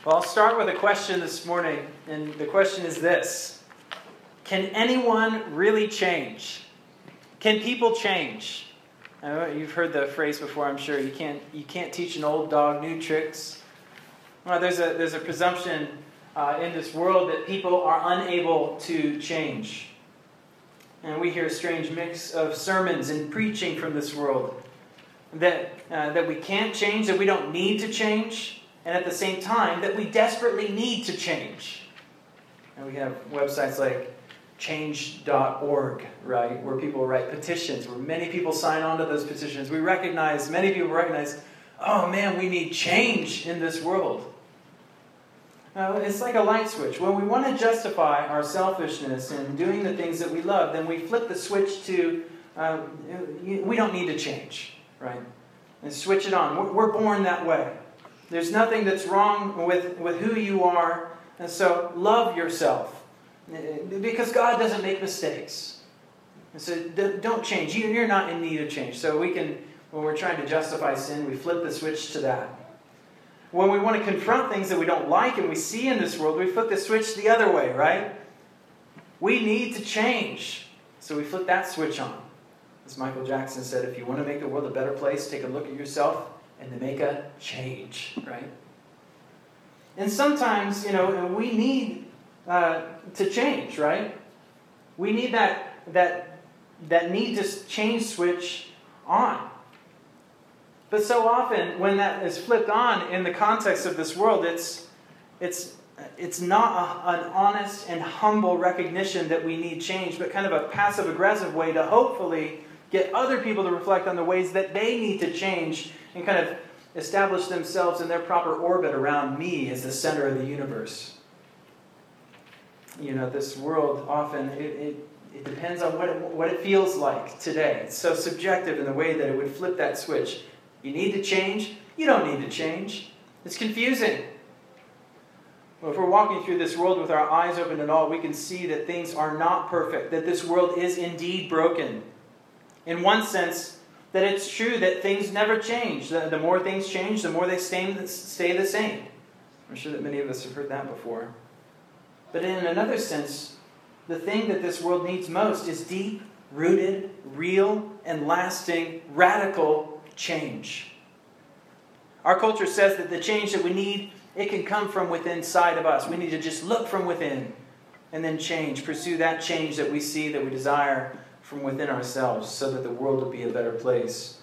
Well, I'll start with a question this morning, and the question is this. Can anyone really change? Can people change? You've heard the phrase before, I'm sure. You can't teach an old dog new tricks. Well, there's a presumption in this world that people are unable to change. And we hear a strange mix of sermons and preaching from this world that we can't change, that we don't need to change, and at the same time, that we desperately need to change. And we have websites like change.org, right, where people write petitions, where many people sign on to those petitions. Many people recognize, oh man, we need change in this world. It's like a light switch. When we want to justify our selfishness and doing the things that we love, then we flip the switch to, we don't need to change, right? And switch it on. We're born that way. There's nothing that's wrong with who you are, and so love yourself. Because God doesn't make mistakes. And so don't change. You're not in need of change. So when we're trying to justify sin, we flip the switch to that. When we want to confront things that we don't like and we see in this world, we flip the switch the other way, right? We need to change. So we flip that switch on. As Michael Jackson said, if you want to make the world a better place, take a look at yourself and to make a change, right? And sometimes, we need to change, right? We need that need to change switch on. But so often, when that is flipped on in the context of this world, it's not an honest and humble recognition that we need change, but kind of a passive-aggressive way to hopefully get other people to reflect on the ways that they need to change and kind of establish themselves in their proper orbit around me as the center of the universe. This world often, it depends on what it feels like today. It's so subjective in the way that it would flip that switch. You need to change. You don't need to change. It's confusing. Well, if we're walking through this world with our eyes open at all, we can see that things are not perfect, that this world is indeed broken. In one sense, that it's true that things never change. The more things change, the more they stay the same. I'm sure that many of us have heard that before. But in another sense, the thing that this world needs most is deep-rooted, real, and lasting, radical change. Our culture says that the change that we need, it can come from within inside of us. We need to just look from within and then change. Pursue that change that we see, that we desire from within ourselves so that the world will be a better place.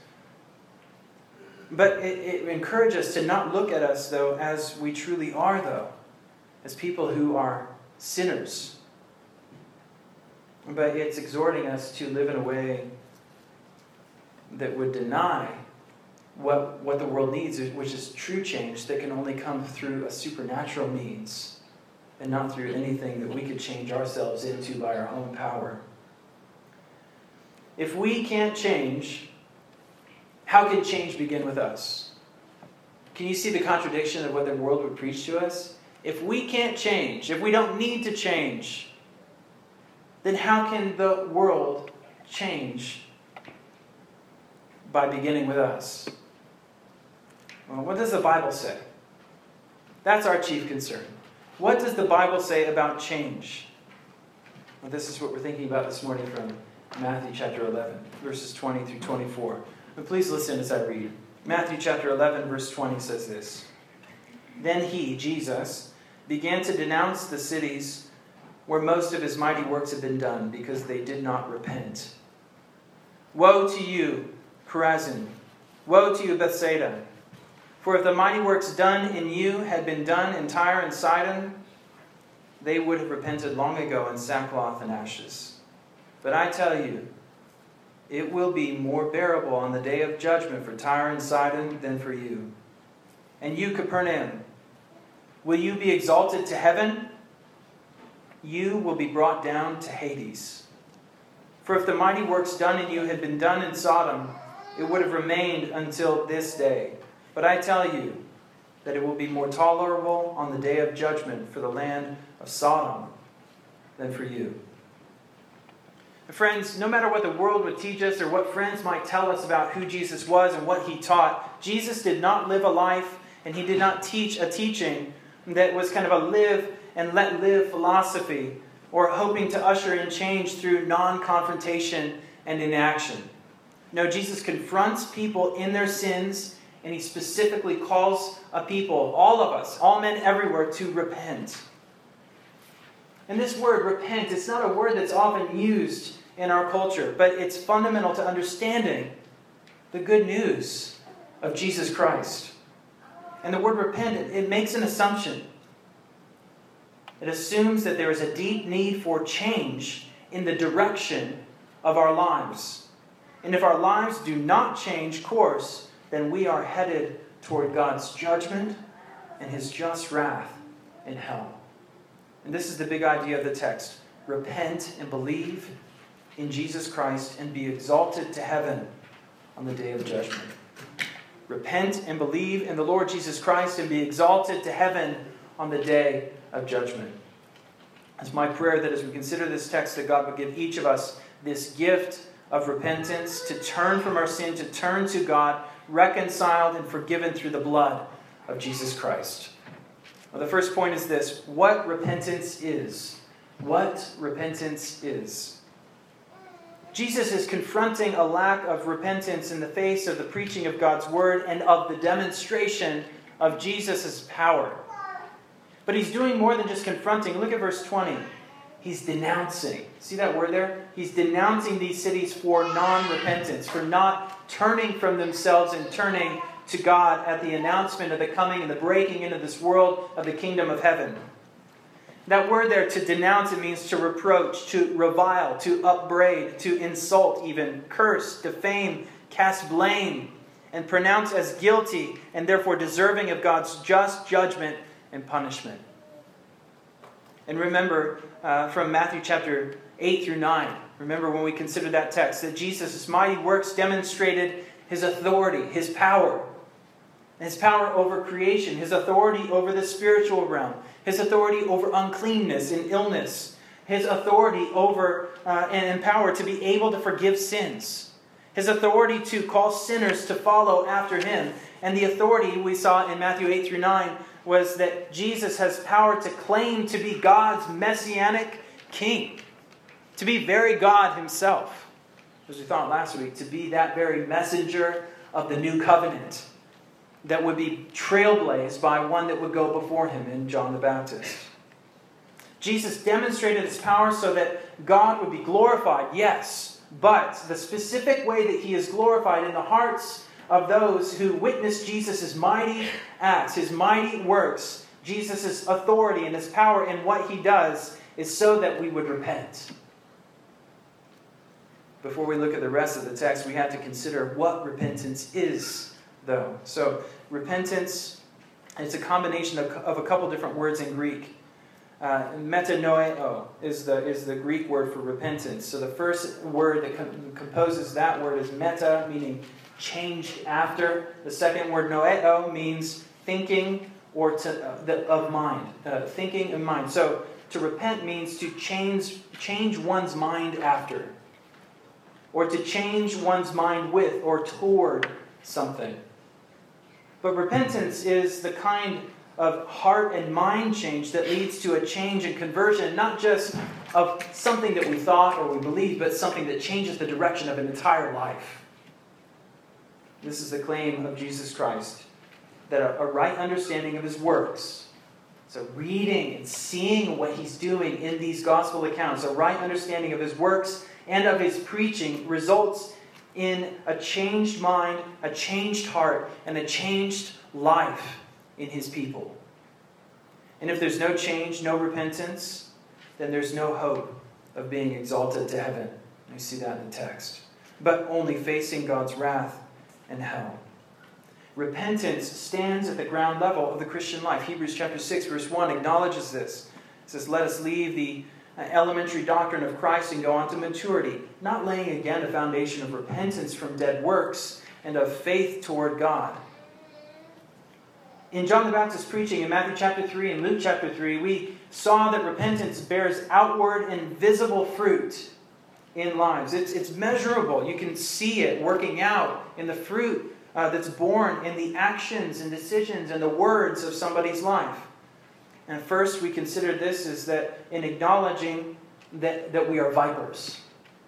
But it encourages us to not look at us, though, as we truly are, though. As people who are sinners. But it's exhorting us to live in a way that would deny what the world needs, which is true change that can only come through a supernatural means and not through anything that we could change ourselves into by our own power. If we can't change, how can change begin with us? Can you see the contradiction of what the world would preach to us? If we can't change, if we don't need to change, then how can the world change? By beginning with us. Well, what does the Bible say? That's our chief concern. What does the Bible say about change? Well, this is what we're thinking about this morning from Matthew chapter 11, verses 20 through 24. But please listen as I read. Matthew chapter 11, verse 20 says this. Then he, Jesus, began to denounce the cities where most of his mighty works had been done, because they did not repent. Woe to you, Chorazin! Woe to you, Bethsaida! For if the mighty works done in you had been done in Tyre and Sidon, they would have repented long ago in sackcloth and ashes. But I tell you, it will be more bearable on the day of judgment for Tyre and Sidon than for you. And you, Capernaum, will you be exalted to heaven? You will be brought down to Hades. For if the mighty works done in you had been done in Sodom, it would have remained until this day. But I tell you that it will be more tolerable on the day of judgment for the land of Sodom than for you. Friends, no matter what the world would teach us or what friends might tell us about who Jesus was and what he taught, Jesus did not live a life and he did not teach a teaching that was kind of a live and let live philosophy, or hoping to usher in change through non-confrontation and inaction. No, Jesus confronts people in their sins, and he specifically calls a people, all of us, all men everywhere, to repent. And this word, repent, it's not a word that's often used in our culture, but it's fundamental to understanding the good news of Jesus Christ. And the word repent, it makes an assumption. It assumes that there is a deep need for change in the direction of our lives. And if our lives do not change course, then we are headed toward God's judgment and his just wrath in hell. And this is the big idea of the text. Repent and believe in Jesus Christ and be exalted to heaven on the day of judgment. Repent and believe in the Lord Jesus Christ and be exalted to heaven on the day of judgment. It's my prayer that as we consider this text, that God would give each of us this gift of repentance, to turn from our sin, to turn to God, reconciled and forgiven through the blood of Jesus Christ. Well, the first point is this: what repentance is. What repentance is. Jesus is confronting a lack of repentance in the face of the preaching of God's word and of the demonstration of Jesus' power. But he's doing more than just confronting. Look at verse 20. He's denouncing. See that word there? He's denouncing these cities for non-repentance, for not turning from themselves and turning to God at the announcement of the coming and the breaking into this world of the kingdom of heaven. That word there, to denounce, it means to reproach, to revile, to upbraid, to insult even, curse, defame, cast blame, and pronounce as guilty and therefore deserving of God's just judgment and punishment. And remember from Matthew chapter 8 through 9, remember when we considered that text, that Jesus' mighty works demonstrated his authority, his power over creation, his authority over the spiritual realm, his authority over uncleanness and illness, his authority over and power to be able to forgive sins, his authority to call sinners to follow after him, and the authority we saw in Matthew 8 through 9 was that Jesus has power to claim to be God's messianic king, to be very God himself, as we thought last week, to be that very messenger of the new covenant that would be trailblazed by one that would go before him in John the Baptist. Jesus demonstrated his power so that God would be glorified, yes, but the specific way that he is glorified in the hearts of those who witness Jesus' mighty acts, his mighty works, Jesus' authority and his power in what he does, is so that we would repent. Before we look at the rest of the text, we have to consider what repentance is, though. So, repentance, it's a combination of a couple different words in Greek. Metanoeo is the Greek word for repentance. So the first word that composes that word is meta, meaning changed after. The second word, noeo, means thinking or of mind. Thinking in mind. So to repent means to change one's mind after, or to change one's mind with or toward something. But repentance is the kind of heart and mind change that leads to a change and conversion, not just of something that we thought or we believed, but something that changes the direction of an entire life. This is the claim of Jesus Christ, that a right understanding of his works, so reading and seeing what he's doing in these gospel accounts, a right understanding of his works and of his preaching results in a changed mind, a changed heart, and a changed life in his people. And if there's no change, no repentance, then there's no hope of being exalted to heaven. We see that in the text. But only facing God's wrath and hell. Repentance stands at the ground level of the Christian life. Hebrews chapter 6, verse 1 acknowledges this. It says, "Let us leave the elementary doctrine of Christ and go on to maturity, not laying again the foundation of repentance from dead works and of faith toward God." In John the Baptist's preaching in Matthew chapter 3 and Luke chapter 3, we saw that repentance bears outward and visible fruit in lives. It's measurable. You can see it working out in the fruit that's born in the actions and decisions and the words of somebody's life. And first, we considered this is that in acknowledging that we are vipers.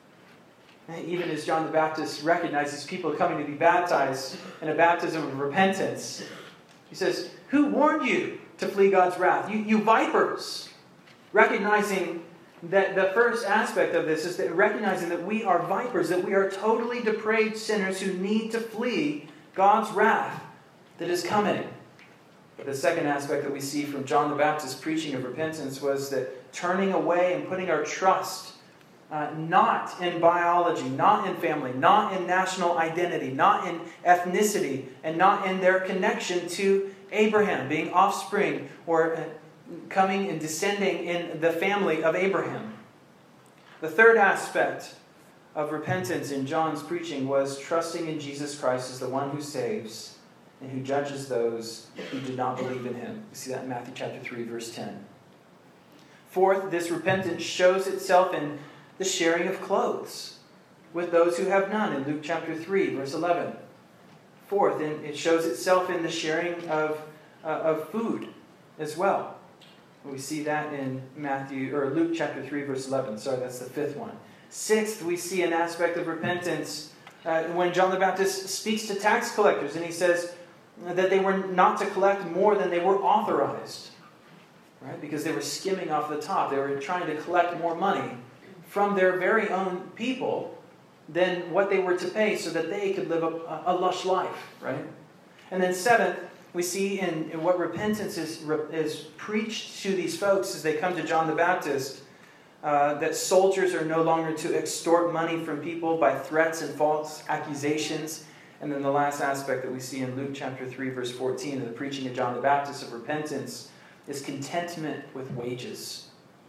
Even as John the Baptist recognizes people coming to be baptized in a baptism of repentance, he says, "Who warned you to flee God's wrath? You vipers." Recognizing that the first aspect of this is that recognizing that we are vipers, that we are totally depraved sinners who need to flee God's wrath that is coming. But the second aspect that we see from John the Baptist's preaching of repentance was that turning away and putting our trust not in biology, not in family, not in national identity, not in ethnicity, and not in their connection to Abraham, being offspring or coming and descending in the family of Abraham. The third aspect of repentance in John's preaching was trusting in Jesus Christ as the one who saves and who judges those who do not believe in him. We see that in Matthew chapter 3, verse 10. Fourth, this repentance shows itself in the sharing of clothes with those who have none in Luke chapter 3, verse 11. Fourth, it shows itself in the sharing of food as well. We see that in Luke chapter 3, verse 11. Sorry, that's the fifth one. Sixth, we see an aspect of repentance when John the Baptist speaks to tax collectors, and he says that they were not to collect more than they were authorized, right? Because they were skimming off the top. They were trying to collect more money from their very own people than what they were to pay so that they could live a lush life, right? And then seventh, we see in what repentance is preached to these folks as they come to John the Baptist, that soldiers are no longer to extort money from people by threats and false accusations. And then the last aspect that we see in Luke chapter 3, verse 14 of the preaching of John the Baptist of repentance is contentment with wages.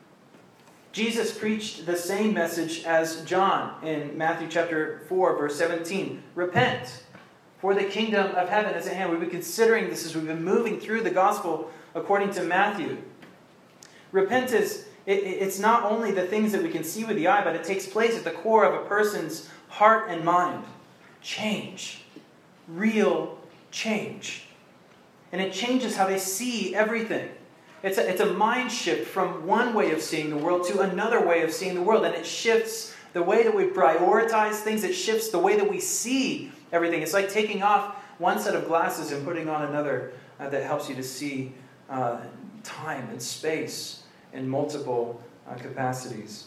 Jesus preached the same message as John in Matthew chapter 4, verse 17. Repent, for the kingdom of heaven is at hand. We've been considering this as we've been moving through the gospel according to Matthew. Repentance, it's not only the things that we can see with the eye, but it takes place at the core of a person's heart and mind. Change. Real change. And it changes how they see everything. It's a mind shift from one way of seeing the world to another way of seeing the world. And it shifts the way that we prioritize things. It shifts the way that we see everything. It's like taking off one set of glasses and putting on another that helps you to see time and space in multiple capacities.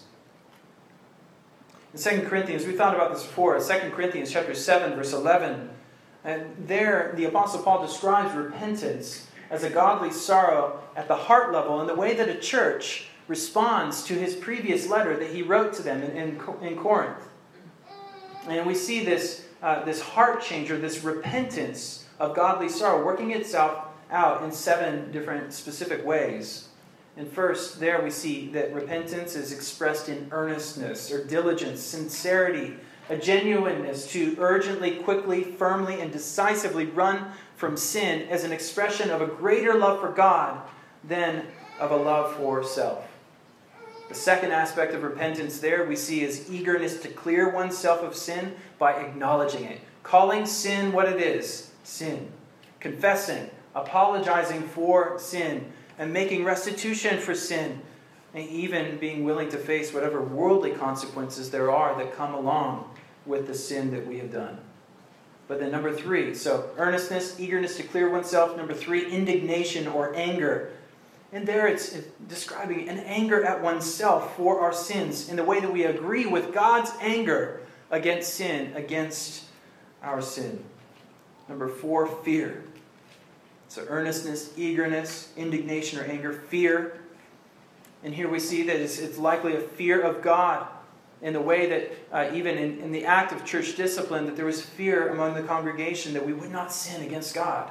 In 2 Corinthians, we thought about this before. 2 Corinthians chapter 7, verse 11. And there, the Apostle Paul describes repentance as a godly sorrow at the heart level in the way that a church responds to his previous letter that he wrote to them in Corinth. And we see this heart change, or this repentance of godly sorrow working itself out in 7 different specific ways. And first, there we see that repentance is expressed in earnestness or diligence, sincerity, a genuineness to urgently, quickly, firmly, and decisively run from sin as an expression of a greater love for God than of a love for self. The second aspect of repentance there we see is eagerness to clear oneself of sin by acknowledging it. Calling sin what it is, sin. Confessing, apologizing for sin, and making restitution for sin. And even being willing to face whatever worldly consequences there are that come along with the sin that we have done. But then number 3, so earnestness, eagerness to clear oneself. Number 3, indignation or anger. And there it's describing an anger at oneself for our sins in the way that we agree with God's anger against sin, against our sin. Number 4, fear. So earnestness, eagerness, indignation or anger, fear. And here we see that it's likely a fear of God in the way that even in the act of church discipline, that there was fear among the congregation that we would not sin against God.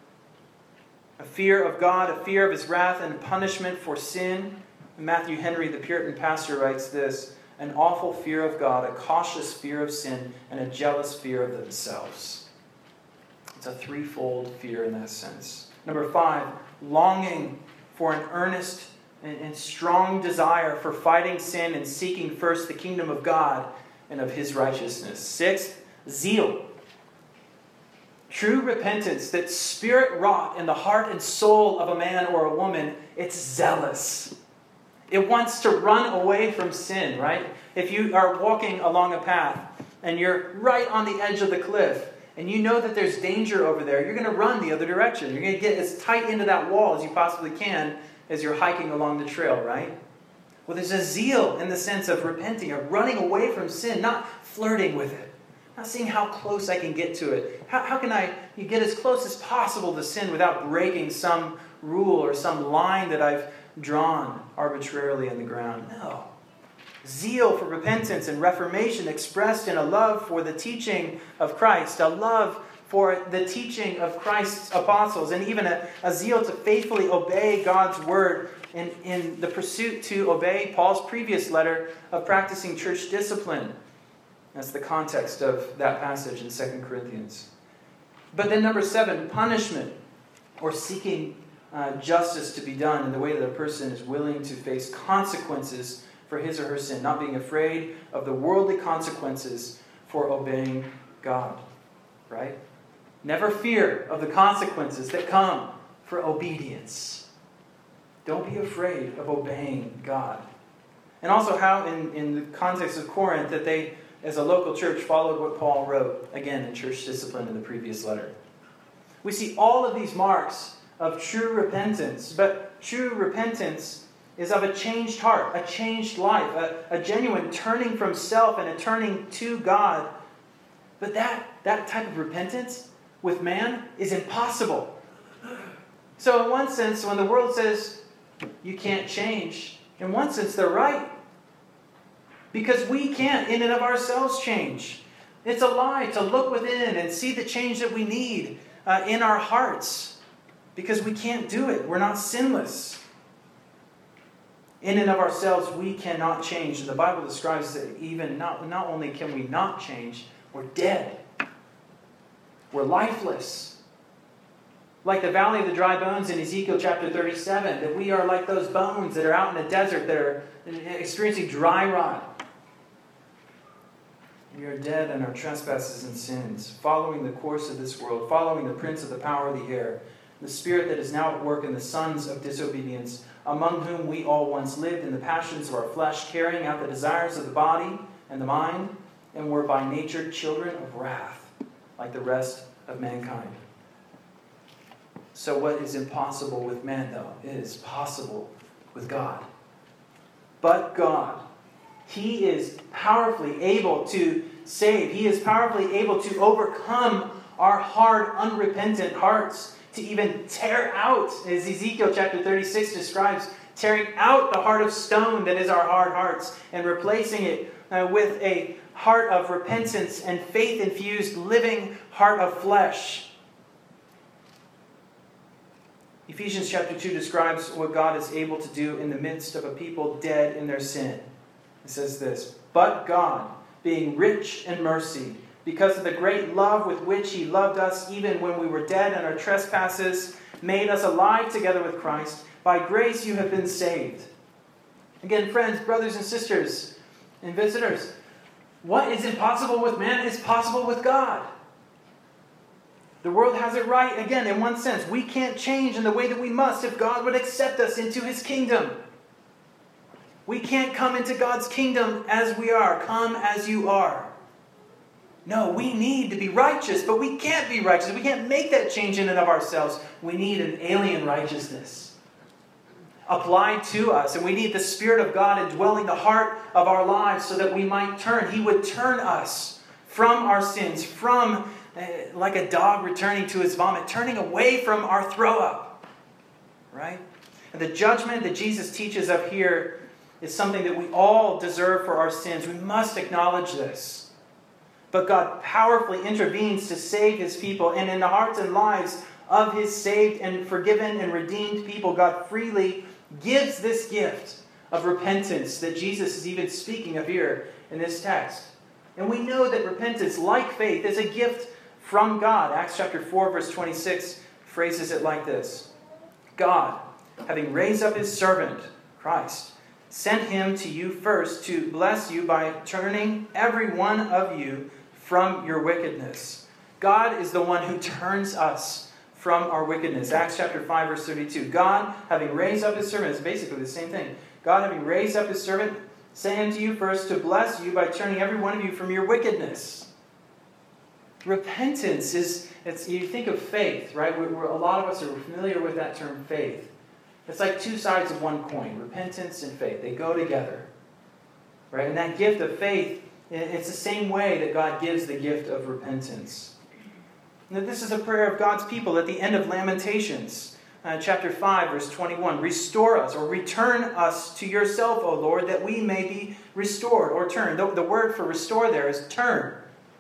A fear of God, a fear of his wrath and punishment for sin. Matthew Henry, the Puritan pastor, writes this: an awful fear of God, a cautious fear of sin, and a jealous fear of themselves. It's a threefold fear in that sense. Number 5, longing for an earnest and strong desire for fighting sin and seeking first the kingdom of God and of his righteousness. 6th, zeal. True repentance that's spirit-wrought in the heart and soul of a man or a woman, it's zealous. It wants to run away from sin, right? If you are walking along a path and you're right on the edge of the cliff and you know that there's danger over there, you're going to run the other direction. You're going to get as tight into that wall as you possibly can as you're hiking along the trail, right? Well, there's a zeal in the sense of repenting, of running away from sin, not flirting with it. Not seeing how close I can get to it. How can you get as close as possible to sin without breaking some rule or some line that I've drawn arbitrarily in the ground? No. Zeal for repentance and reformation expressed in a love for the teaching of Christ, a love for the teaching of Christ's apostles, and even a zeal to faithfully obey God's word in the pursuit to obey Paul's previous letter of practicing church discipline. That's the context of that passage in 2 Corinthians. But then number 7, punishment, or seeking justice to be done in the way that a person is willing to face consequences for his or her sin, not being afraid of the worldly consequences for obeying God, right? Never fear of the consequences that come for obedience. Don't be afraid of obeying God. And also how in the context of Corinth that they, as a local church, followed what Paul wrote, again, in church discipline in the previous letter. We see all of these marks of true repentance, but true repentance is of a changed heart, a changed life, a genuine turning from self and a turning to God. But that type of repentance with man is impossible. So in one sense, when the world says you can't change, in one sense they're right. Because we can't in and of ourselves change. It's a lie to look within and see the change that we need in our hearts. Because we can't do it. We're not sinless. In and of ourselves, we cannot change. And the Bible describes that even not only can we not change, we're dead. We're lifeless. Like the valley of the dry bones in Ezekiel chapter 37, that we are like those bones that are out in the desert that are experiencing dry rot. We are dead in our trespasses and sins, following the course of this world, following the prince of the power of the air, the spirit that is now at work in the sons of disobedience, among whom we all once lived in the passions of our flesh, carrying out the desires of the body and the mind, and were by nature children of wrath, like the rest of mankind. So what is impossible with man, though, is possible with God. But God, He is powerfully able to save. He is powerfully able to overcome our hard, unrepentant hearts, to even tear out, as Ezekiel chapter 36 describes, tearing out the heart of stone that is our hard hearts and replacing it with a heart of repentance and faith-infused living heart of flesh. Ephesians chapter 2 describes what God is able to do in the midst of a people dead in their sin. It says this, "But God, being rich in mercy, because of the great love with which He loved us, even when we were dead in our trespasses, made us alive together with Christ. By grace you have been saved." Again, friends, brothers and sisters, and visitors, what is impossible with man is possible with God. The world has it right, again, in one sense. We can't change in the way that we must if God would accept us into His kingdom. We can't come into God's kingdom as we are. Come as you are. No, we need to be righteous, but we can't be righteous. We can't make that change in and of ourselves. We need an alien righteousness applied to us. And we need the Spirit of God indwelling the heart of our lives so that we might turn. He would turn us from our sins, from like a dog returning to his vomit, turning away from our throw up. Right? And the judgment that Jesus teaches of here is something that we all deserve for our sins. We must acknowledge this. But God powerfully intervenes to save His people. And in the hearts and lives of His saved and forgiven and redeemed people, God freely gives this gift of repentance that Jesus is even speaking of here in this text. And we know that repentance, like faith, is a gift from God. Acts chapter 4, verse 26 phrases it like this. God, having raised up His servant, Christ, sent Him to you first to bless you by turning every one of you from your wickedness, God is the one who turns us from our wickedness. Acts chapter 5, verse 32. God, having raised up his servant, is basically the same thing. God, having raised up his servant, saying unto you first to bless you by turning every one of you from your wickedness. Repentance you think of faith, right? A lot of us are familiar with that term faith. It's like two sides of one coin, repentance and faith. They go together, right? And that gift of faith, it's the same way that God gives the gift of repentance. Now, this is a prayer of God's people at the end of Lamentations, chapter 5, verse 21. Restore us, or return us to yourself, O Lord, that we may be restored, or turn. The word for restore there is turn.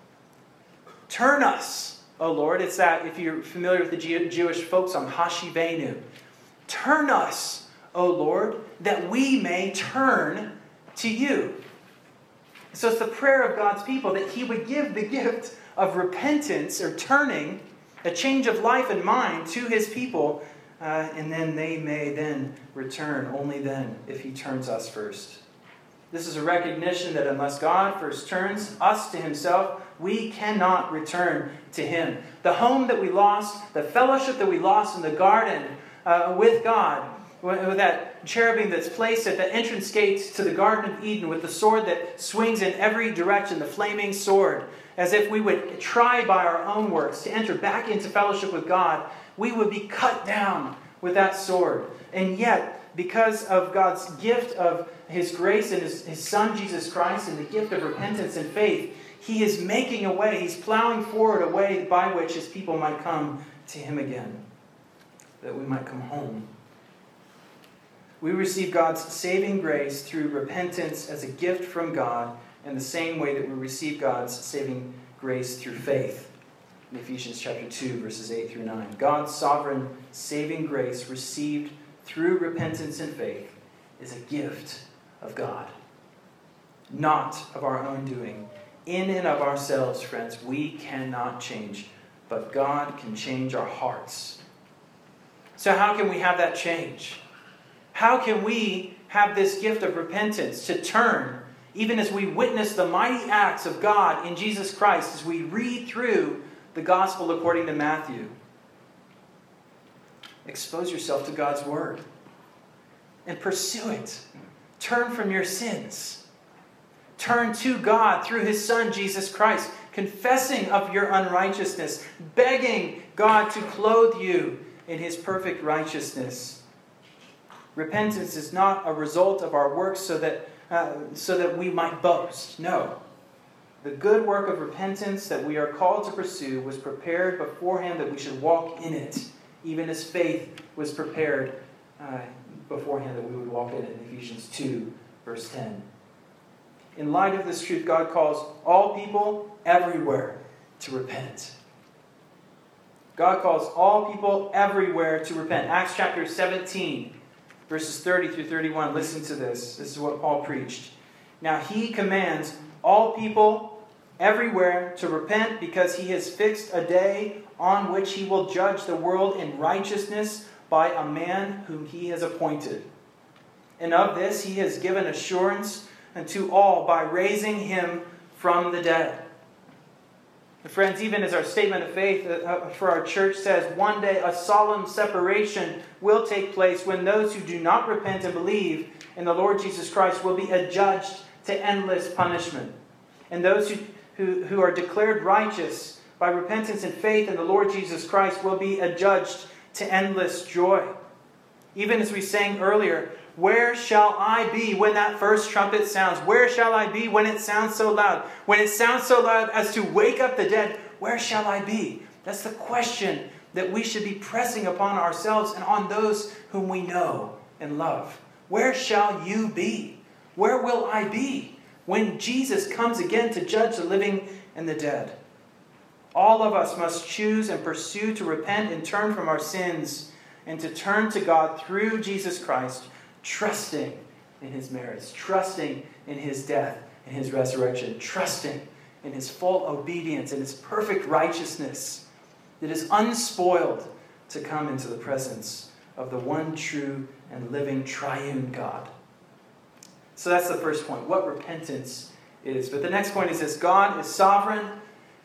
Turn us, O Lord. It's that, if you're familiar with the Jewish folk song, Hashivenu. Turn us, O Lord, that we may turn to you. So it's the prayer of God's people that he would give the gift of repentance, or turning, a change of life and mind to his people, and then they may then return, only then, if he turns us first. This is a recognition that unless God first turns us to himself, we cannot return to him. The home that we lost, the fellowship that we lost in the garden with God, with that cherubim that's placed at the entrance gate to the Garden of Eden, with the sword that swings in every direction, the flaming sword, as if we would try by our own works to enter back into fellowship with God, we would be cut down with that sword. And yet, because of God's gift of his grace and his Son, Jesus Christ, and the gift of repentance and faith, he is making a way. He's plowing forward a way by which his people might come to him again, that we might come home. We receive God's saving grace through repentance as a gift from God, in the same way that we receive God's saving grace through faith. In Ephesians chapter 2, verses 8 through 9. God's sovereign saving grace received through repentance and faith is a gift of God, not of our own doing. In and of ourselves, friends, we cannot change, but God can change our hearts. So how can we have that change? How can we have this gift of repentance to turn, even as we witness the mighty acts of God in Jesus Christ, as we read through the gospel according to Matthew? Expose yourself to God's word and pursue it. Turn from your sins. Turn to God through his Son, Jesus Christ, confessing of your unrighteousness, begging God to clothe you in his perfect righteousness. Repentance is not a result of our works so that we might boast. No. The good work of repentance that we are called to pursue was prepared beforehand that we should walk in it, even as faith was prepared beforehand that we would walk in it, in Ephesians 2, verse 10. In light of this truth, God calls all people everywhere to repent. God calls all people everywhere to repent. Acts chapter 17, verses 30 through 31. Listen to this. This is what Paul preached. Now he commands all people everywhere to repent, because he has fixed a day on which he will judge the world in righteousness by a man whom he has appointed. And of this he has given assurance unto all by raising him from the dead. And friends, even as our statement of faith for our church says, one day a solemn separation will take place when those who do not repent and believe in the Lord Jesus Christ will be adjudged to endless punishment. And those who are declared righteous by repentance and faith in the Lord Jesus Christ will be adjudged to endless joy. Even as we sang earlier, where shall I be when that first trumpet sounds? Where shall I be when it sounds so loud? When it sounds so loud as to wake up the dead, where shall I be? That's the question that we should be pressing upon ourselves and on those whom we know and love. Where shall you be? Where will I be when Jesus comes again to judge the living and the dead? All of us must choose and pursue to repent and turn from our sins and to turn to God through Jesus Christ, trusting in his merits, trusting in his death and his resurrection, trusting in his full obedience and his perfect righteousness that is unspoiled to come into the presence of the one true and living triune God. So that's the first point, what repentance is. But the next point is this: God is sovereign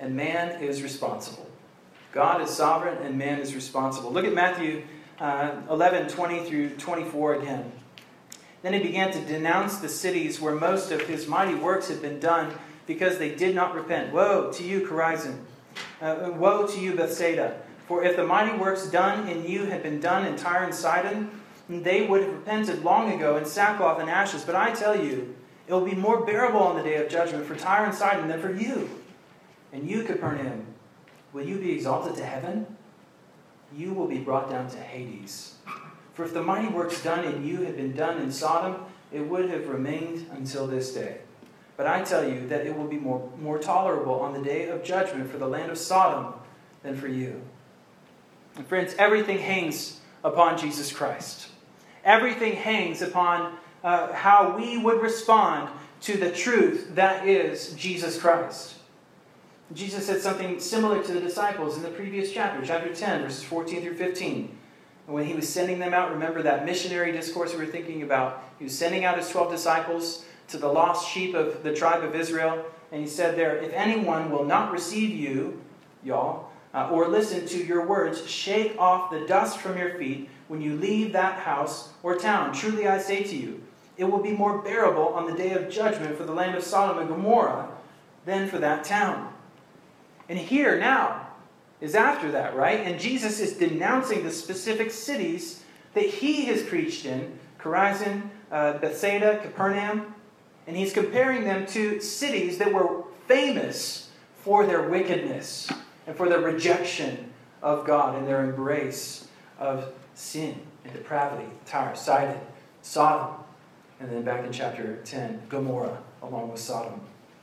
and man is responsible. God is sovereign and man is responsible. Look at Matthew 11:20 through 24 again. Then he began to denounce the cities where most of his mighty works had been done because they did not repent. Woe to you, Chorazin! Woe to you, Bethsaida! For if the mighty works done in you had been done in Tyre and Sidon, they would have repented long ago in sackcloth and ashes. But I tell you, it will be more bearable on the day of judgment for Tyre and Sidon than for you. And you, Capernaum, will you be exalted to heaven? You will be brought down to Hades. For if the mighty works done in you had been done in Sodom, it would have remained until this day. But I tell you that it will be more tolerable on the day of judgment for the land of Sodom than for you. And friends, everything hangs upon Jesus Christ. Everything hangs upon how we would respond to the truth that is Jesus Christ. Jesus said something similar to the disciples in the previous chapter, chapter 10, verses 14 through 15. And when he was sending them out, remember that missionary discourse we were thinking about? He was sending out his 12 disciples to the lost sheep of the tribe of Israel. And he said there, if anyone will not receive you, y'all, or listen to your words, shake off the dust from your feet when you leave that house or town. Truly I say to you, it will be more bearable on the day of judgment for the land of Sodom and Gomorrah than for that town. And here now is after that, right? And Jesus is denouncing the specific cities that he has preached in, Chorazin, Bethsaida, Capernaum. And he's comparing them to cities that were famous for their wickedness and for their rejection of God and their embrace of sin and depravity. Tyre, Sidon, Sodom. And then back in chapter 10, Gomorrah, along with Sodom.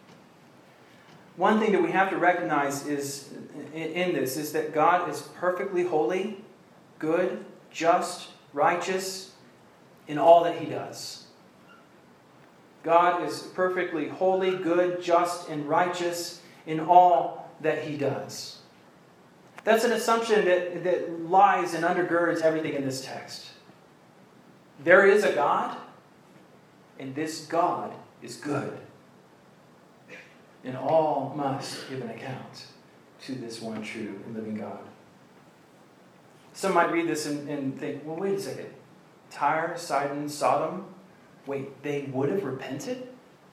One thing that we have to recognize is in this is that God is perfectly holy, good, just, righteous in all that he does. God is perfectly holy, good, just, and righteous in all that he does. That's an assumption that lies and undergirds everything in this text. There is a God, and this God is good. And all must give an account to this one true and living God. Some might read this and think, well, wait a second. Tyre, Sidon, Sodom, wait, they would have repented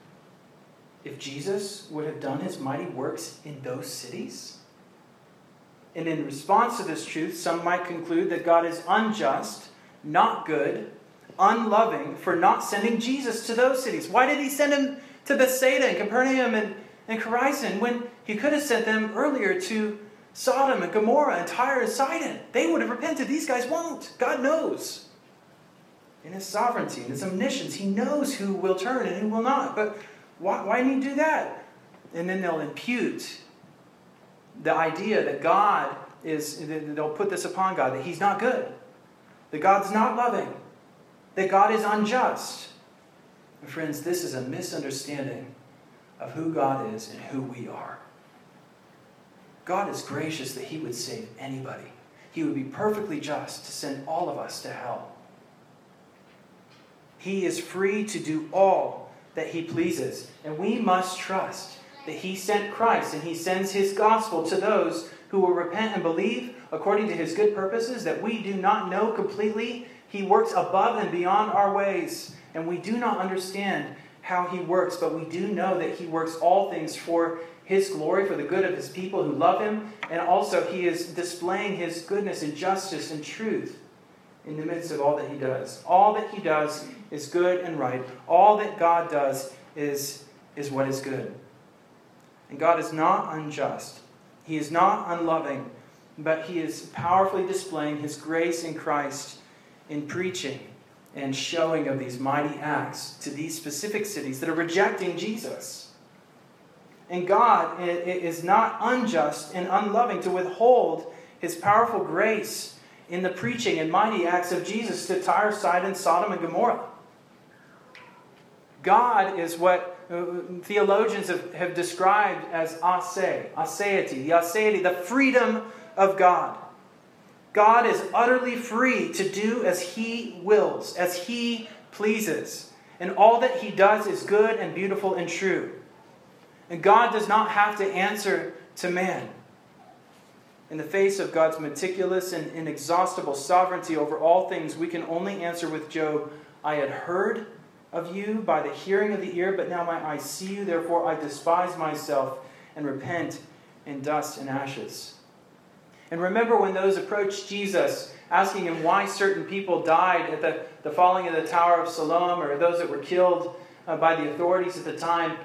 if Jesus would have done his mighty works in those cities? And in response to this truth, some might conclude that God is unjust, not good, unloving for not sending Jesus to those cities. Why did he send him to Bethsaida and Capernaum and Chorazin when he could have sent them earlier to Sodom and Gomorrah and Tyre and Sidon? They would have repented. These guys won't. God knows. In his sovereignty and his omniscience, he knows who will turn and who will not. But why didn't he do that? And then they'll impute the idea that God is, they'll put this upon God, that he's not good, that God's not loving, that God is unjust. And friends, this is a misunderstanding of who God is and who we are. God is gracious that he would save anybody. He would be perfectly just to send all of us to hell. He is free to do all that he pleases. And we must trust that he sent Christ and he sends his gospel to those who will repent and believe according to his good purposes that we do not know completely. He works above and beyond our ways. And we do not understand how he works, but we do know that he works all things for his glory, for the good of his people who love him. And also he is displaying his goodness and justice and truth in the midst of all that he does. All that he does is good and right. All that God does is what is good. And God is not unjust. He is not unloving, but he is powerfully displaying his grace in Christ in preaching and showing of these mighty acts to these specific cities that are rejecting Jesus. And God is not unjust and unloving to withhold his powerful grace in the preaching and mighty acts of Jesus to Tyre, Sidon, Sodom, and Gomorrah. God is what theologians have described as aseity, the freedom of God. God is utterly free to do as he wills, as he pleases. And all that he does is good and beautiful and true. And God does not have to answer to man. In the face of God's meticulous and inexhaustible sovereignty over all things, we can only answer with Job, I had heard of you by the hearing of the ear, but now my eyes see you, therefore I despise myself and repent in dust and ashes. And remember when those approached Jesus, asking him why certain people died at the falling of the Tower of Siloam, or those that were killed by the authorities at the time,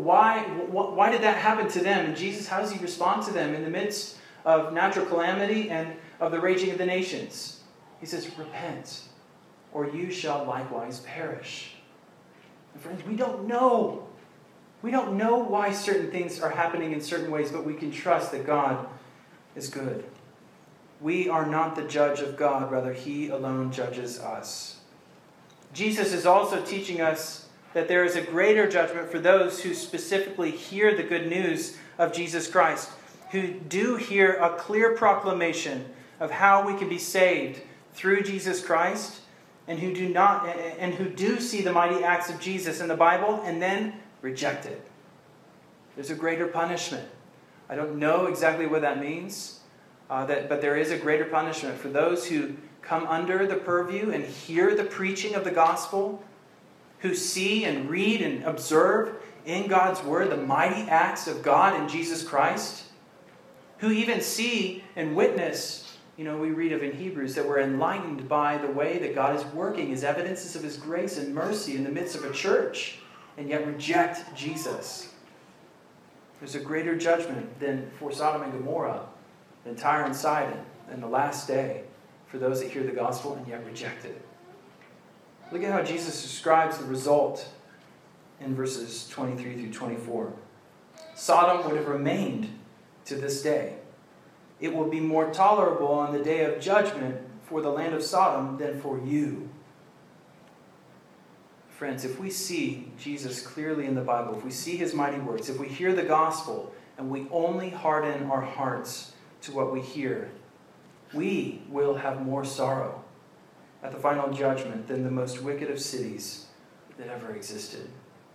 why did that happen to them? And Jesus, how does he respond to them in the midst of natural calamity and of the raging of the nations? He says, repent, or you shall likewise perish. And friends, we don't know. We don't know why certain things are happening in certain ways, but we can trust that God is good. We are not the judge of God, rather he alone judges us. Jesus is also teaching us that there is a greater judgment for those who specifically hear the good news of Jesus Christ, who do hear a clear proclamation of how we can be saved through Jesus Christ, and who do see the mighty acts of Jesus in the Bible and then reject it. There's a greater punishment. I don't know exactly what that means, but there is a greater punishment for those who come under the purview and hear the preaching of the gospel, who see and read and observe in God's word the mighty acts of God in Jesus Christ, who even see and witness, we read of in Hebrews that we're enlightened by the way that God is working as evidences of his grace and mercy in the midst of a church, and yet reject Jesus. There's a greater judgment than for Sodom and Gomorrah, than Tyre and Sidon, in the last day, for those that hear the gospel and yet reject it. Look at how Jesus describes the result in verses 23 through 24. Sodom would have remained to this day. It will be more tolerable on the day of judgment for the land of Sodom than for you. Friends, if we see Jesus clearly in the Bible, if we see his mighty works, if we hear the gospel, and we only harden our hearts to what we hear, we will have more sorrow at the final judgment than the most wicked of cities that ever existed.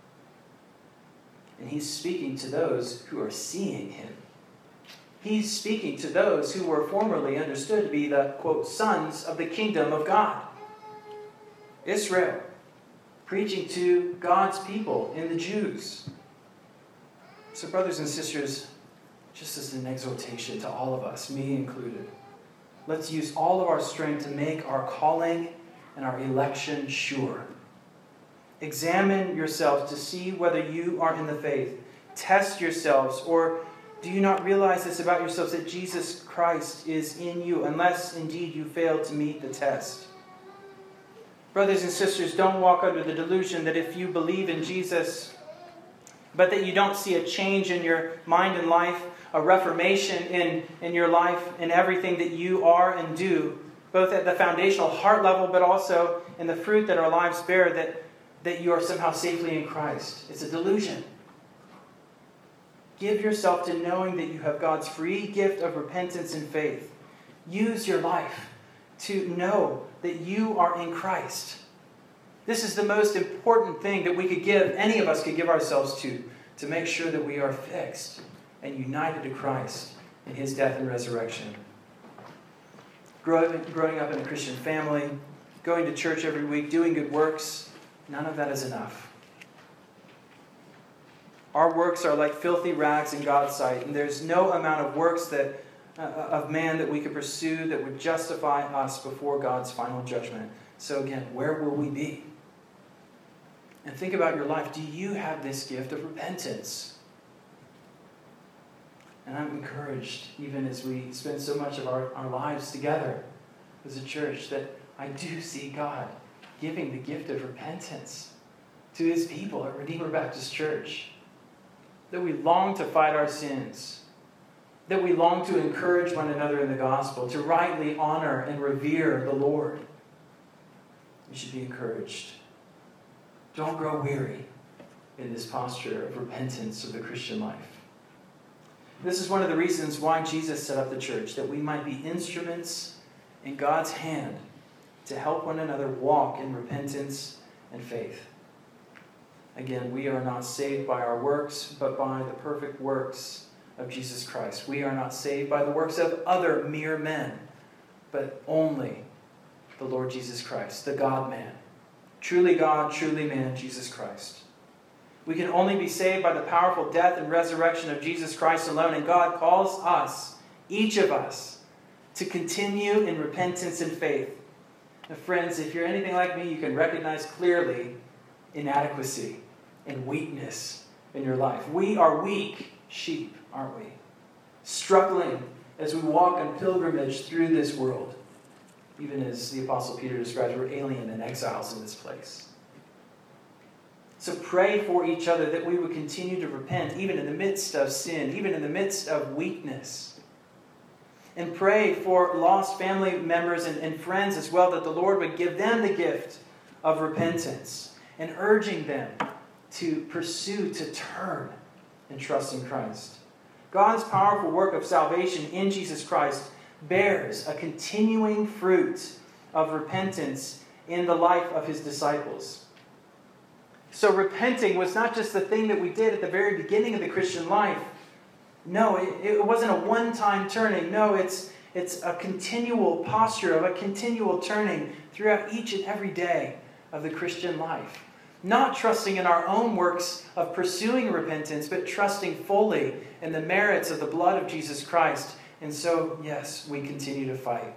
And he's speaking to those who are seeing him. He's speaking to those who were formerly understood to be the, quote, sons of the kingdom of God. Israel, preaching to God's people in the Jews. So brothers and sisters, just as an exhortation to all of us, me included, let's use all of our strength to make our calling and our election sure. Examine yourselves to see whether you are in the faith. Test yourselves, or do you not realize this about yourselves, that Jesus Christ is in you, unless indeed you fail to meet the test? Brothers and sisters, don't walk under the delusion that if you believe in Jesus, but that you don't see a change in your mind and life, a reformation in your life, in everything that you are and do, both at the foundational heart level, but also in the fruit that our lives bear, that you are somehow safely in Christ. It's a delusion. Give yourself to knowing that you have God's free gift of repentance and faith. Use your life to know that you are in Christ. This is the most important thing that we could give, any of us could give ourselves to make sure that we are fixed and united to Christ in his death and resurrection. Growing up in a Christian family, going to church every week, doing good works, none of that is enough. Our works are like filthy rags in God's sight, and there's no amount of works of man that we could pursue that would justify us before God's final judgment. So again, where will we be? And think about your life. Do you have this gift of repentance? And I'm encouraged, even as we spend so much of our lives together as a church, that I do see God giving the gift of repentance to his people at Redeemer Baptist Church. That we long to fight our sins. That we long to encourage one another in the gospel, to rightly honor and revere the Lord. We should be encouraged. Don't grow weary in this posture of repentance of the Christian life. This is one of the reasons why Jesus set up the church, that we might be instruments in God's hand to help one another walk in repentance and faith. Again, we are not saved by our works, but by the perfect works of Jesus Christ. We are not saved by the works of other mere men, but only the Lord Jesus Christ, the God-man. Truly God, truly man, Jesus Christ. We can only be saved by the powerful death and resurrection of Jesus Christ alone. And God calls us, each of us, to continue in repentance and faith. And friends, if you're anything like me, you can recognize clearly inadequacy and weakness in your life. We are weak sheep, aren't we? Struggling as we walk on pilgrimage through this world. Even as the Apostle Peter describes, we're alien and exiles in this place. So pray for each other that we would continue to repent, even in the midst of sin, even in the midst of weakness. And pray for lost family members and friends as well, that the Lord would give them the gift of repentance, and urging them to pursue, to turn and trust in Christ. God's powerful work of salvation in Jesus Christ bears a continuing fruit of repentance in the life of his disciples. So repenting was not just the thing that we did at the very beginning of the Christian life. No, it wasn't a one-time turning. No, it's a continual posture of a continual turning throughout each and every day of the Christian life. Not trusting in our own works of pursuing repentance, but trusting fully in the merits of the blood of Jesus Christ. And so, yes, we continue to fight.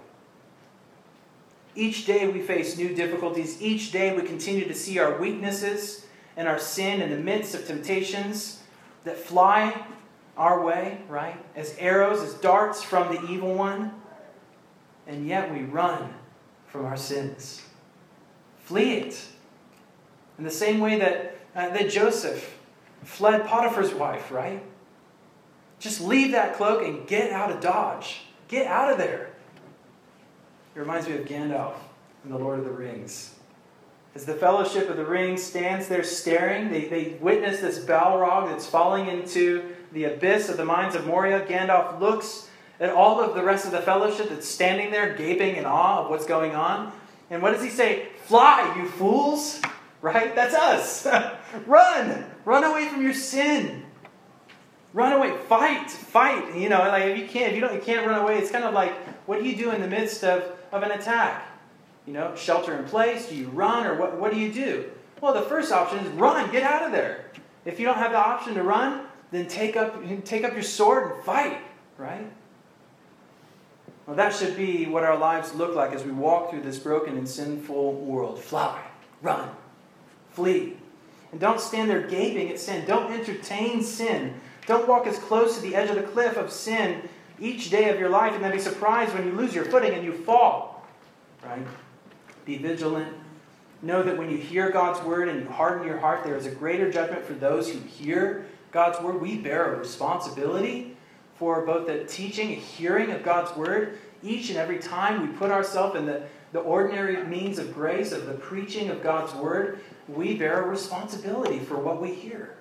Each day we face new difficulties. Each day we continue to see our weaknesses and our sin in the midst of temptations that fly our way, right? As arrows, as darts from the evil one. And yet we run from our sins. Flee it. In the same way that Joseph fled Potiphar's wife, right? Just leave that cloak and get out of Dodge. Get out of there. It reminds me of Gandalf in The Lord of the Rings. As the Fellowship of the Ring stands there staring, they witness this Balrog that's falling into the abyss of the mines of Moria. Gandalf looks at all of the rest of the Fellowship that's standing there gaping in awe of what's going on. And what does he say? Fly, you fools! Right? That's us. Run! Run away from your sin. Run away. Fight. You know, like if you can't run away. It's kind of like, what do you do in the midst of an attack? You know, shelter in place. Do you run, or what do you do? Well, the first option is run. Get out of there. If you don't have the option to run, then take up your sword and fight. Right? Well, that should be what our lives look like as we walk through this broken and sinful world. Fly. Run. Flee. And don't stand there gaping at sin. Don't entertain sin. Don't walk as close to the edge of the cliff of sin each day of your life and then be surprised when you lose your footing and you fall. Right? Be vigilant. Know that when you hear God's word and you harden your heart, there is a greater judgment for those who hear God's word. We bear a responsibility for both the teaching and hearing of God's word. Each and every time we put ourselves in the ordinary means of grace, of the preaching of God's word, we bear a responsibility for what we hear.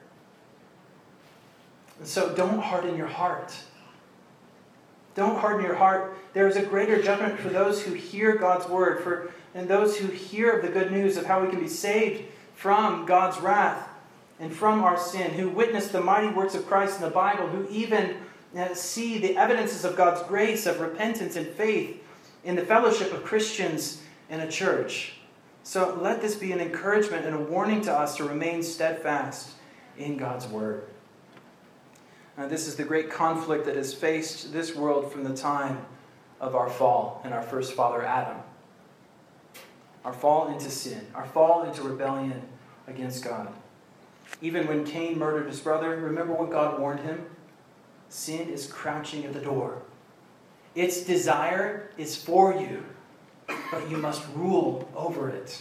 And so don't harden your heart. Don't harden your heart. There is a greater judgment for those who hear God's word, and those who hear of the good news of how we can be saved from God's wrath and from our sin, who witness the mighty works of Christ in the Bible, who even see the evidences of God's grace, of repentance and faith in the fellowship of Christians in a church. So let this be an encouragement and a warning to us to remain steadfast in God's word. This is the great conflict that has faced this world from the time of our fall and our first father Adam. Our fall into sin, our fall into rebellion against God. Even when Cain murdered his brother, remember what God warned him? Sin is crouching at the door. Its desire is for you, but you must rule over it.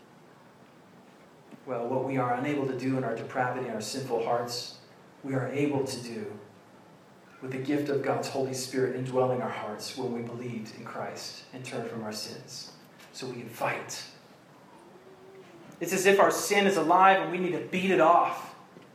Well, what we are unable to do in our depravity and our sinful hearts, we are able to do with the gift of God's Holy Spirit indwelling our hearts when we believed in Christ and turned from our sins. So we can fight. It's as if our sin is alive and we need to beat it off.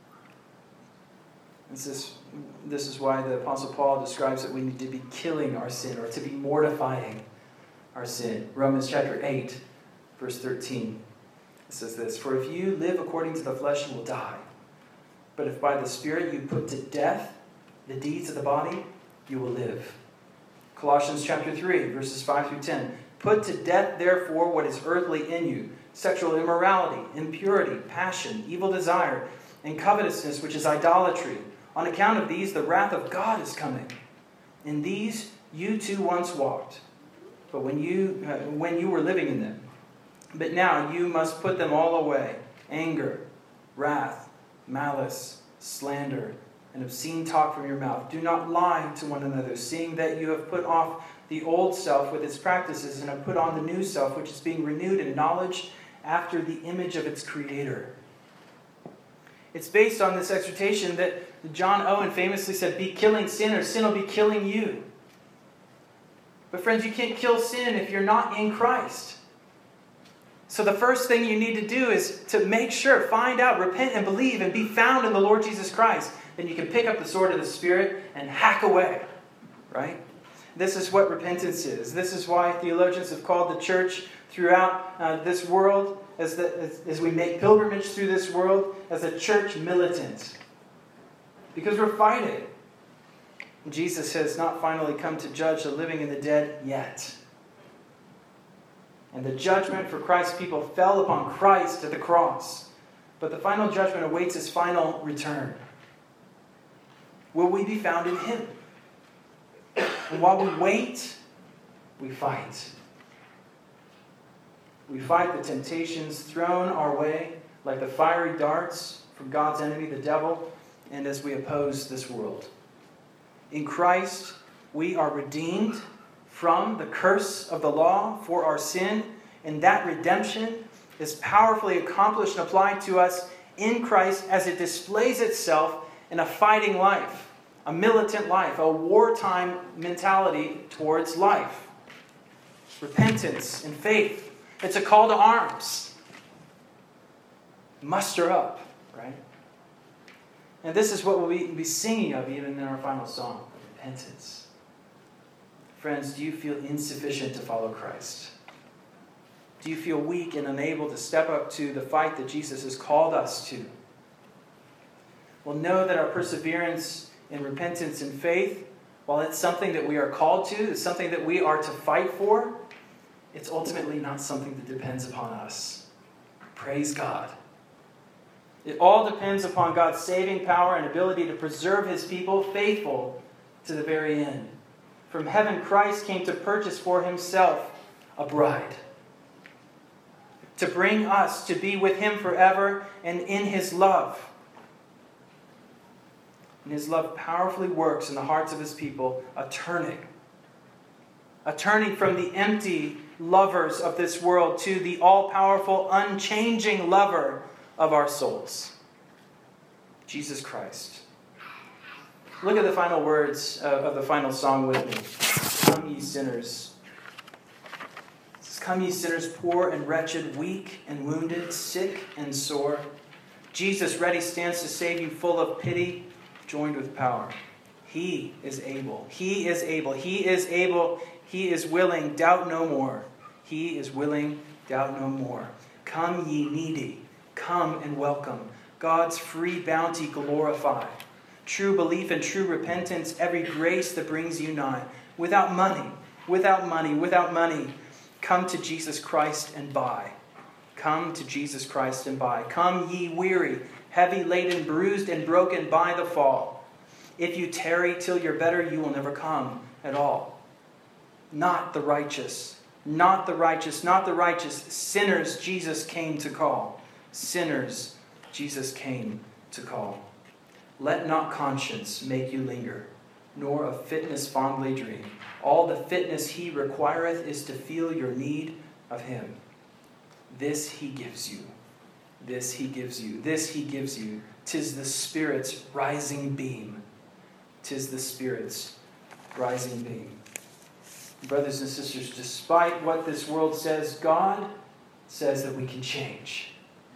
This is why the Apostle Paul describes that we need to be killing our sin, or to be mortifying our sin. Romans chapter 8, verse 13. It says this, "For if you live according to the flesh, you will die. But if by the Spirit you put to death the deeds of the body, you will live. Colossians chapter 3, verses 5 through 10. Put to death, therefore, what is earthly in you: sexual immorality, impurity, passion, evil desire, and covetousness, which is idolatry. On account of these, the wrath of God is coming. In these you too once walked, but when you were living in them. But now you must put them all away: anger, wrath, malice, slander, and obscene talk from your mouth. Do not lie to one another, seeing that you have put off the old self with its practices and have put on the new self, which is being renewed in knowledge after the image of its creator. It's based on this exhortation that John Owen famously said, be killing sin or sin will be killing you. But friends, you can't kill sin if you're not in Christ. So the first thing you need to do is to make sure, find out, repent and believe and be found in the Lord Jesus Christ. Then you can pick up the sword of the Spirit and hack away, right? This is what repentance is. This is why theologians have called the church throughout this world, as we make pilgrimage through this world, as a church militant. Because we're fighting. Jesus has not finally come to judge the living and the dead yet. And the judgment for Christ's people fell upon Christ at the cross. But the final judgment awaits his final return. Will we be found in him? And while we wait, we fight. We fight the temptations thrown our way like the fiery darts from God's enemy, the devil, and as we oppose this world. In Christ, we are redeemed from the curse of the law for our sin, and that redemption is powerfully accomplished and applied to us in Christ as it displays itself in a fighting life, a militant life, a wartime mentality towards life. Repentance and faith. It's a call to arms. Muster up, right? And this is what we'll be singing of even in our final song, repentance. Friends, do you feel insufficient to follow Christ? Do you feel weak and unable to step up to the fight that Jesus has called us to? Well, know that our perseverance in repentance and faith, while it's something that we are called to, it's something that we are to fight for, it's ultimately not something that depends upon us. Praise God. It all depends upon God's saving power and ability to preserve his people faithful to the very end. From heaven, Christ came to purchase for himself a bride, to bring us to be with him forever and in his love. And his love powerfully works in the hearts of his people, a turning from the empty lovers of this world to the all-powerful, unchanging lover of our souls, Jesus Christ. Look at the final words of the final song with me. Come ye sinners. It says, come ye sinners, poor and wretched, weak and wounded, sick and sore. Jesus ready stands to save you, full of pity, joined with power. He is able. He is able. He is able. He is willing. Doubt no more. He is willing. Doubt no more. Come ye needy. Come and welcome. God's free bounty glorify. True belief and true repentance, every grace that brings you nigh. Without money, come to Jesus Christ and buy. Come to Jesus Christ and buy. Come ye weary, heavy laden, bruised and broken by the fall. If you tarry till you're better, you will never come at all. Not the righteous, not the righteous, not the righteous. Sinners Jesus came to call. Sinners Jesus came to call. Let not conscience make you linger, nor of fitness fondly dream. All the fitness he requireth is to feel your need of him. This he gives you. This he gives you. This he gives you. 'Tis the Spirit's rising beam. 'Tis the Spirit's rising beam. Brothers and sisters, despite what this world says, God says that we can change.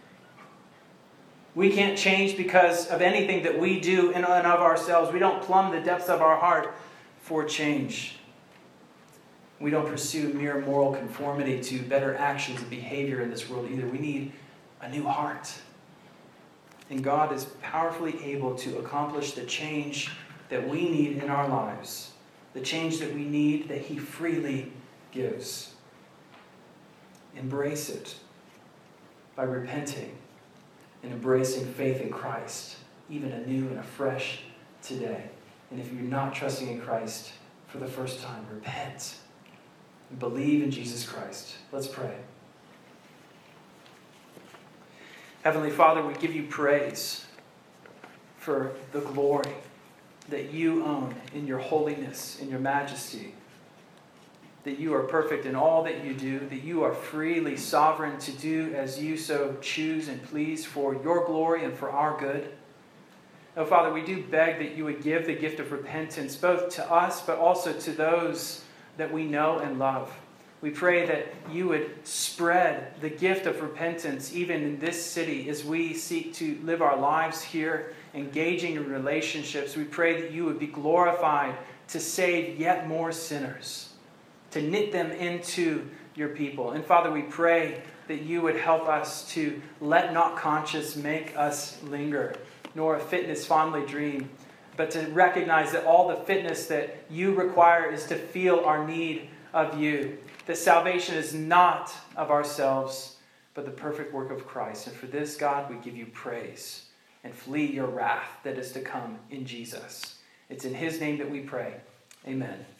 We can't change because of anything that we do in and of ourselves. We don't plumb the depths of our heart for change. We don't pursue mere moral conformity to better actions and behavior in this world either. We need a new heart. And God is powerfully able to accomplish the change that we need in our lives, the change that we need that he freely gives. Embrace it by repenting and embracing faith in Christ, even anew and afresh today. And if you're not trusting in Christ for the first time, repent and believe in Jesus Christ. Let's pray. Heavenly Father, we give you praise for the glory that you own in your holiness, in your majesty, that you are perfect in all that you do, that you are freely sovereign to do as you so choose and please for your glory and for our good. Oh, Father, we do beg that you would give the gift of repentance both to us but also to those that we know and love. We pray that you would spread the gift of repentance even in this city as we seek to live our lives here, engaging in relationships. We pray that you would be glorified to save yet more sinners, to knit them into your people. And Father, we pray that you would help us to let not conscience make us linger, nor a fitness fondly dream, but to recognize that all the fitness that you require is to feel our need of you. That salvation is not of ourselves, but the perfect work of Christ. And for this, God, we give you praise and flee your wrath that is to come in Jesus. It's in his name that we pray. Amen.